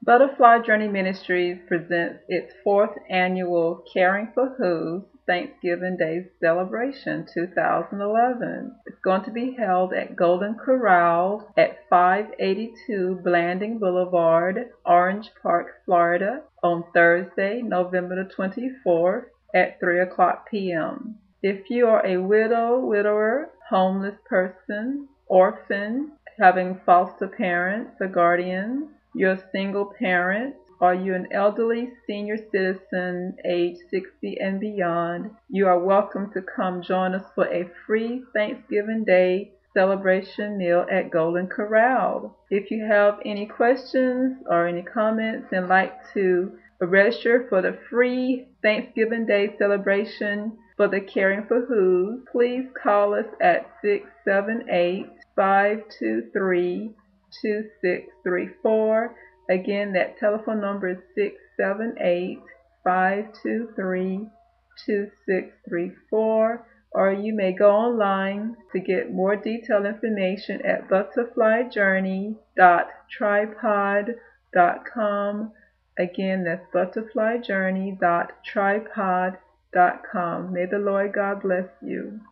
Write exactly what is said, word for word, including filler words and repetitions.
Butterfly Journey Ministries presents its fourth annual Caring for Who's Thanksgiving Day Celebration twenty eleven. It's going to be held at Golden Corral at five eighty-two Blanding Boulevard, Orange Park, Florida, on Thursday, November the twenty-fourth at three o'clock p m If you are a widow, widower, homeless person, orphan, having foster parents or guardians, you're a single parent, or you're an elderly senior citizen age sixty and beyond, you are welcome to come join us for a free Thanksgiving Day celebration meal at Golden Corral. If you have any questions or any comments and like to register for the free Thanksgiving Day celebration for the Caring for Who's, please call us at six seven eight, five two three, two six three four. Again, that telephone number is six seven eight, five two three, two six three four, or you may go online to get more detailed information at butterfly journey dot tripod dot com. Again, that's butterfly journey dot tripod dot com. May the Lord God bless you.